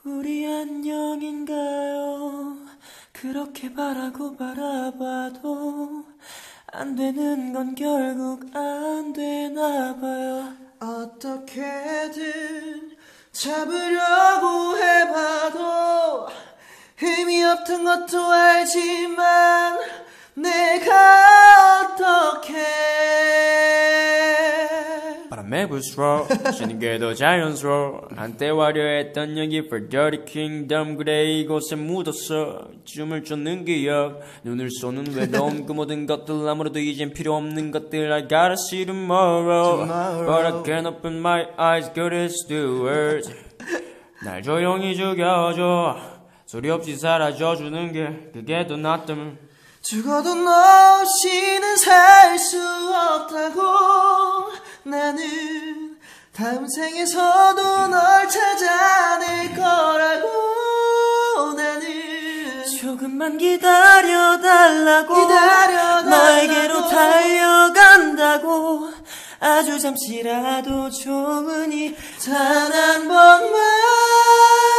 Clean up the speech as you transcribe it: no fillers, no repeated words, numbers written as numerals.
우리 안녕인가요? 그렇게 바라고 바라봐도 안 되는 건 결국 안 되나 봐요. 어떻게든 잡으려고 해봐도 힘이 없던 것도 알지만 내가 어떻게 바람에 불스러워 쉬는 게 더 자연스러워. 한때 화려했던 여기 For Dirty Kingdom 그래 이곳에 묻었어. 춤을 쫓는 기억 눈을 쏘는 외로움 그 모든 것들 아무래도 이젠 필요 없는 것들 I gotta see tomorrow But I can't open my eyes Good as the words 날 조용히 죽여줘 소리 없이 사라져주는 게 그게 더 낫다면 죽어도 너 없이는 살 수 없다고 나는 다음 생에서도 널 찾아낼 거라고 나는 조금만 기다려달라고 너에게로 달려간다고 아주 잠시라도 좋으니 단 한 번만